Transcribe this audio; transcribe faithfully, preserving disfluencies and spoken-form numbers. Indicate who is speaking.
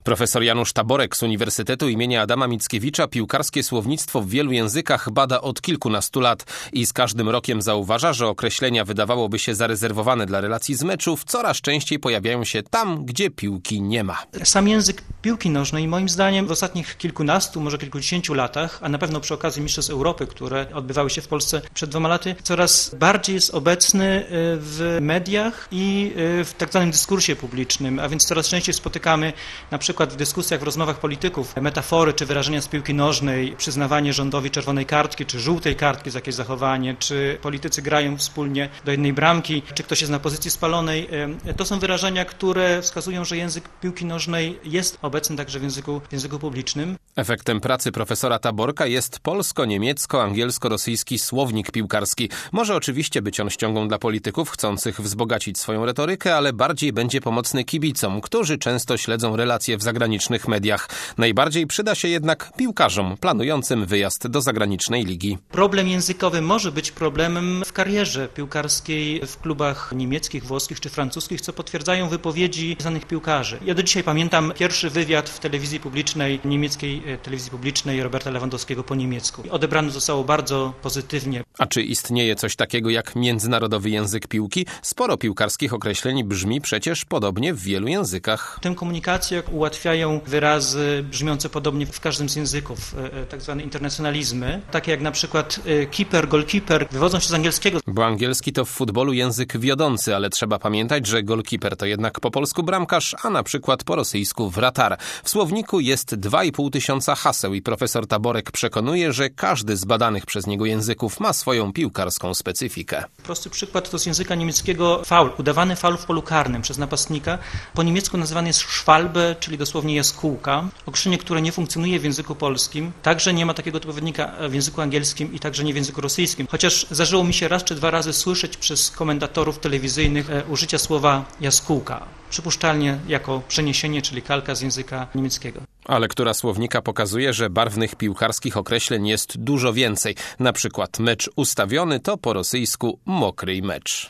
Speaker 1: Profesor Janusz Taborek z Uniwersytetu imienia Adama Mickiewicza piłkarskie słownictwo w wielu językach bada od kilkunastu lat i z każdym rokiem zauważa, że określenia wydawałoby się zarezerwowane dla relacji z meczów coraz częściej pojawiają się tam, gdzie piłki nie ma.
Speaker 2: Sam język piłki nożnej moim zdaniem w ostatnich kilkunastu, może kilkudziesięciu latach, a na pewno przy okazji Mistrzostw Europy, które odbywały się w Polsce przed dwoma laty, coraz bardziej jest obecny w mediach i w tak zwanym dyskursie publicznym, a więc coraz częściej spotykamy na przykład w dyskusjach, w rozmowach polityków metafory czy wyrażenia z piłki nożnej, przyznawanie rządowi czerwonej kartki czy żółtej kartki za jakieś zachowanie, czy politycy grają wspólnie do jednej bramki, czy ktoś jest na pozycji spalonej. To są wyrażenia, które wskazują, że język piłki nożnej jest obecny także w języku, w języku publicznym.
Speaker 1: Efektem pracy profesora Taborka jest polsko-niemiecko-angielsko-rosyjski słownik piłkarski. Może oczywiście być on ściągą dla polityków chcących wzbogacić swoją retorykę, ale bardziej będzie pomocny kibicom, którzy często śledzą relacje w zagranicznych mediach. Najbardziej przyda się jednak piłkarzom planującym wyjazd do zagranicznej ligi.
Speaker 2: Problem językowy może być problemem w karierze piłkarskiej w klubach niemieckich, włoskich czy francuskich, co potwierdzają wypowiedzi znanych piłkarzy. Ja do dzisiaj pamiętam pierwszy wywiad w telewizji publicznej, niemieckiej telewizji publicznej Roberta Lewandowskiego po niemiecku. Odebrano zostało bardzo pozytywnie.
Speaker 1: A czy istnieje coś takiego jak międzynarodowy język piłki? Sporo piłkarskich określeń brzmi przecież podobnie w wielu językach.
Speaker 2: W tym komunikacjach ułatwiają wyrazy brzmiące podobnie w każdym z języków, tak zwane internacjonalizmy, takie jak na przykład keeper, goalkeeper, wywodzą się z angielskiego.
Speaker 1: Bo angielski to w futbolu język wiodący, ale trzeba pamiętać, że goalkeeper to jednak po polsku bramkarz, a na przykład po rosyjsku wratar. W słowniku jest dwa i pół tysiąca haseł i profesor Taborek przekonuje, że każdy z badanych przez niego języków ma swoją piłkarską specyfikę.
Speaker 2: Prosty przykład to z języka niemieckiego faul, udawany faul w polu karnym przez napastnika. Po niemiecku nazywany jest Schwalbe, czyli dosłownie jaskółka. Określenie, które nie funkcjonuje w języku polskim. Także nie ma takiego odpowiednika w języku angielskim i także nie w języku rosyjskim. Chociaż zdarzyło mi się raz czy dwa razy słyszeć przez komentatorów telewizyjnych użycia słowa jaskółka. Przypuszczalnie jako przeniesienie, czyli kalka z języka niemieckiego.
Speaker 1: A lektura słownika pokazuje, że barwnych piłkarskich określeń jest dużo więcej. Na przykład mecz ustawiony to po rosyjsku mokry mecz.